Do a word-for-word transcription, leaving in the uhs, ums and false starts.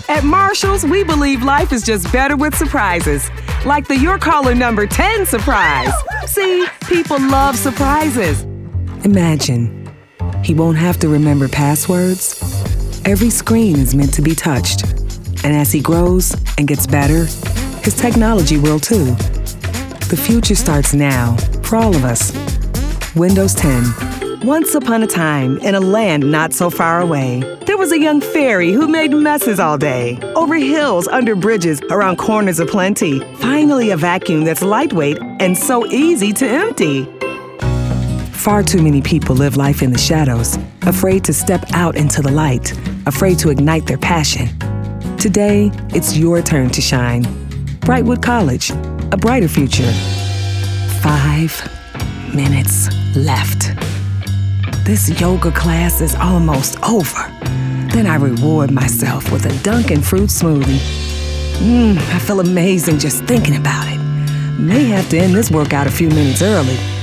At Marshall's, we believe life is just better with surprises. Like the Your Caller Number ten surprise. See, people love surprises. Imagine, he won't have to remember passwords. Every screen is meant to be touched. And as he grows and gets better, his technology will too. The future starts now for all of us. Windows ten. Once upon a time, in a land not so far away, there was a young fairy who made messes all day. Over hills, under bridges, around corners of plenty. Finally, a vacuum that's lightweight and so easy to empty. Far too many people live life in the shadows, afraid to step out into the light, afraid to ignite their passion. Today, it's your turn to shine. Brightwood College, a brighter future. Five minutes left. This yoga class is almost over. Then I reward myself with a Dunkin' fruit smoothie. Mmm, I feel amazing just thinking about it. May have to end this workout a few minutes early.